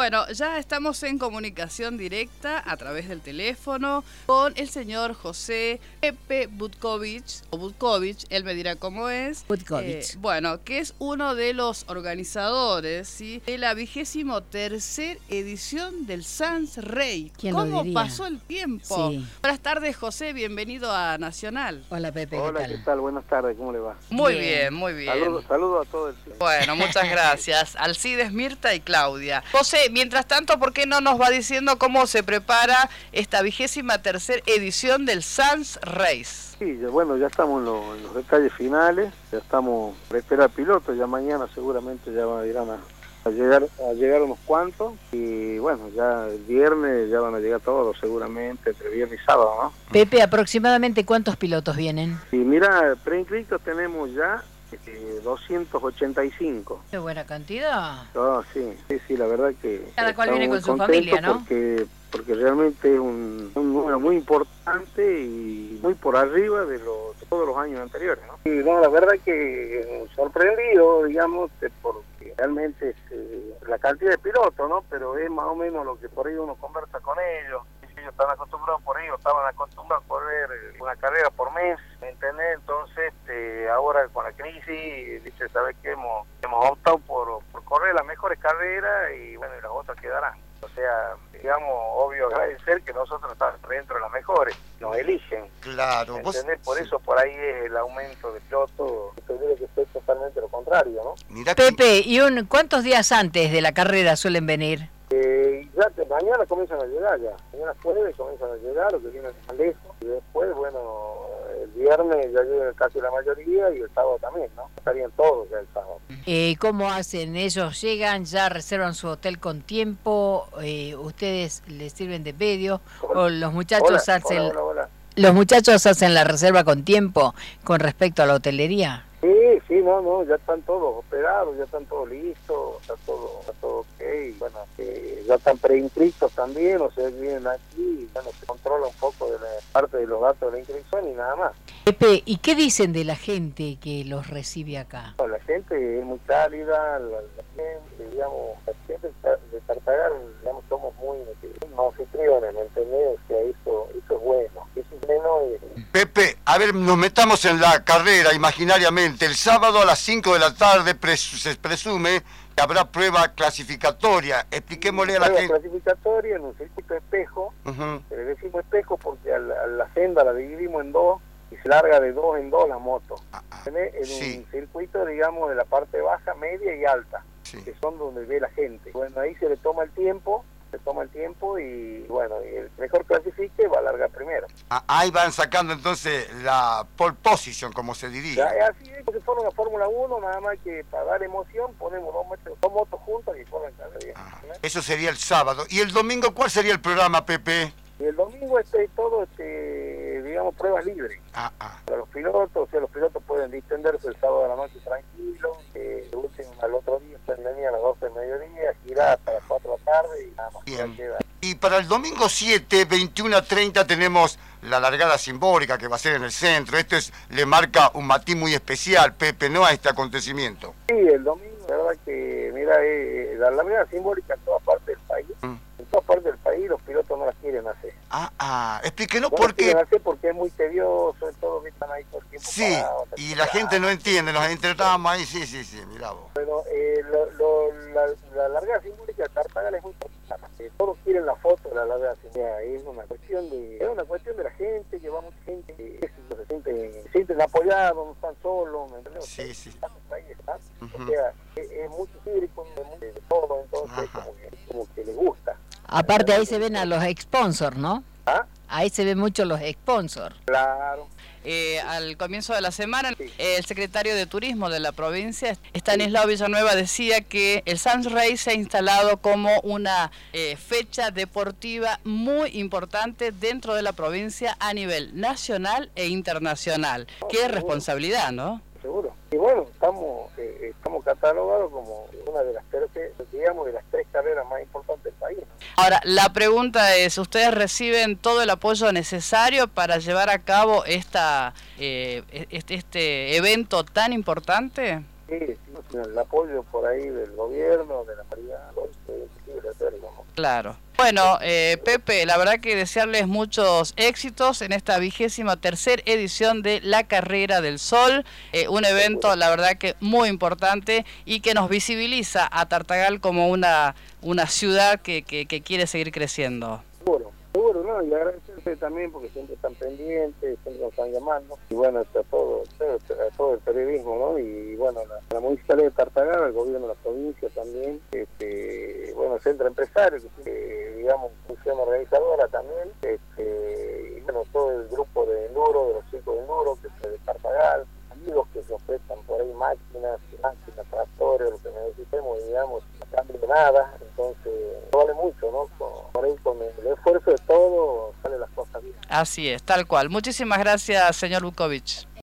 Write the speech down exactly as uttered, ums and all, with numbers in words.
Bueno, ya estamos en comunicación directa a través del teléfono con el señor José Pepe Butkovich, o Butkovich, él me dirá cómo es. Butkovich. Eh, bueno, que es uno de los organizadores, ¿sí?, de la vigésimo tercer edición del Sans Rey. ¿Quién lo ¿Cómo diría? pasó el tiempo? Sí. Buenas tardes, José, bienvenido a Nacional. Hola, Pepe, ¿qué Hola, tal? ¿qué tal? Buenas tardes, ¿cómo le va? Muy Bien. bien, muy bien. Saludos saludo a todo el team. Bueno, muchas gracias. Alcides, Mirta y Claudia. José, mientras tanto, ¿por qué no nos va diciendo cómo se prepara esta vigésima tercera edición del Sans Race? Sí, ya, bueno, ya estamos en, lo- en los detalles finales, ya estamos por esperar pilotos, ya mañana seguramente ya van a, irán a, a llegar a llegar unos cuantos, y bueno, ya el viernes ya van a llegar todos seguramente, entre viernes y sábado, ¿no? Pepe, aproximadamente ¿cuántos pilotos vienen? Y mira, preinscritos tenemos ya eh, doscientos ochenta y cinco. Qué buena cantidad. Oh, sí, sí, sí, la verdad que Cada cual estamos viene muy con su contentos familia, ¿no? Porque, porque realmente es un, un número muy importante y muy por arriba de, los, de todos los años anteriores, ¿no? Y no, la verdad que eh, sorprendido, digamos, de porque realmente es eh, la cantidad de pilotos, ¿no? Pero es más o menos lo que por ahí uno conversa con ellos. Ellos están acostumbrados por ellos, estaban acostumbrados por ver eh, una carrera por mes, ¿me entendés? Entonces, este, ahora con la crisis, dice, ¿sabes qué? Hemos, hemos optado por, por correr las mejores carreras y bueno, y las otras quedarán. O sea, digamos, obvio agradecer que nosotros estamos dentro de las mejores, nos eligen. Claro, ¿Me vos... entendés? Por eso por ahí es el aumento de pilotos, yo diría que es totalmente lo contrario, ¿no? Mirá que- Pepe, ¿y un, cuántos días antes de la carrera suelen venir? Eh, ya que mañana comienzan a llegar ya, mañana jueves comienzan a llegar, los que vienen más lejos, y después, bueno, el viernes ya llegan casi la mayoría y el sábado también, ¿no? Estarían todos ya el sábado. Eh, ¿Cómo hacen? ¿Ellos llegan, ya reservan su hotel con tiempo? Eh, ¿Ustedes les sirven de medio? ¿O los muchachos Hola, hacen hola, hola, hola. los muchachos hacen la reserva con tiempo con respecto a la hotelería? Sí, sí, no, no, ya están todos operados, ya están todos listos, está todo, está todo ok, bueno, eh, ya están preinscritos también, o sea, vienen aquí, y bueno, se controla un poco de la parte de los datos de la inscripción y nada más. Pepe, ¿y qué dicen de la gente que los recibe acá? No, la gente es muy cálida, la, la gente, digamos, la gente de Tartagal, digamos, somos muy anfitriones, ¿me entendés? O sea, eso, eso es bueno, eso es bueno. Y, Pepe, a ver, nos metamos en la carrera imaginariamente. El sábado a las cinco de la tarde pres- se presume que habrá prueba clasificatoria. Expliquémosle a la prueba gente. clasificatoria en un circuito espejo, Ujú. le decimos espejo porque a la, a la senda la dividimos en dos y se larga de dos en dos la moto. Ah, ah, ¿Entendés? En sí. un circuito, digamos, de la parte baja, media y alta, Sí. que son donde ve la gente. Bueno, ahí se le toma el tiempo, se toma el tiempo y bueno, y el mejor clasifique va a largar primero. Ah, ahí van sacando entonces la pole position, como se diría. Ya, es así, es porque fuera una Fórmula uno, nada más que para dar emoción ponemos dos, metros, dos motos juntas y corren cada día. Ah, ¿entendés? eso sería el sábado. ¿Y el domingo cuál sería el programa, Pepe? Y el domingo este todo, este, digamos, pruebas libres. Ah, ah. Para los pilotos, o sea, los pilotos pueden distenderse el sábado a la noche tranquilo, eh, el último al otro día pueden venir a las doce del mediodía, girar hasta las cuatro de la tarde y nada más. Bien. Ya queda. Y para el domingo siete, veintiuno a treinta, tenemos la largada simbólica que va a ser en el centro. Esto es, le marca un matiz muy especial, Pepe, ¿no?, a este acontecimiento. Sí, el domingo, la verdad que, mira, eh, la largada simbólica en toda parte del país, Mm. en toda parte del país los pilotos no las quieren hacer. Ah, ah, explíquenos No por las quieren qué. hacer porque es muy tedioso, todos están ahí todo el tiempo Sí, parados, y la gente no entiende, nos entrenamos ahí, sí, sí, sí, mirá vos. Pero eh, lo, lo, la, la largada simbólica de Tartagal es muy importante. Eh, todos quieren la foto de la largada simbólica. Es una cuestión de es una cuestión de la gente, que va mucha gente, que se sienten, se sienten apoyados, no están solos, ¿me entiendes? Sí, sí. Están ahí, están. Ujú. O sea, es, es mucho cívico, es mucho de todo, entonces Ajá. como que, como que les gusta. Aparte ahí se ven a los sponsors, ¿no? ¿Ah? Ahí se ven mucho los sponsors. Claro. Eh, al comienzo de la semana, Sí. el secretario de Turismo de la provincia, Estanislao Villanueva, decía que el Sans Rey se ha instalado como una eh, fecha deportiva muy importante dentro de la provincia a nivel nacional e internacional. Qué responsabilidad, ¿no? Seguro. Y bueno, estamos eh, estamos catalogados como una de las tres, digamos, de las tres carreras más importantes del país. Ahora, la pregunta es, ¿ustedes reciben todo el apoyo necesario para llevar a cabo esta eh, este, este evento tan importante? Sí, sí, el apoyo por ahí del gobierno, de la María, Claro. Bueno, eh, Pepe, la verdad que desearles muchos éxitos en esta vigésima tercera edición de la Carrera del Sol, eh, un evento, la verdad que muy importante y que nos visibiliza a Tartagal como una, una ciudad que, que, que quiere seguir creciendo. Seguro, seguro, ¿no? Y agradecerse también porque siempre están pendientes, siempre nos están llamando. Y bueno, está todo, todo, todo el periodismo, ¿no? Y bueno, la, la municipalidad de Tartagal, el gobierno de la provincia también, este, bueno, el centro empresario, que digamos, función organizadora también, este, y bueno, todo el grupo de enduro, de los chicos de enduro, que es de Tartagal, amigos que se ofrecen por ahí máquinas, máquinas, tractores, lo que necesitemos, digamos, a cambio de nada, entonces vale mucho, ¿no? Por ahí con el esfuerzo de todo salen las cosas bien. Así es, tal cual. Muchísimas gracias, señor Vukovic.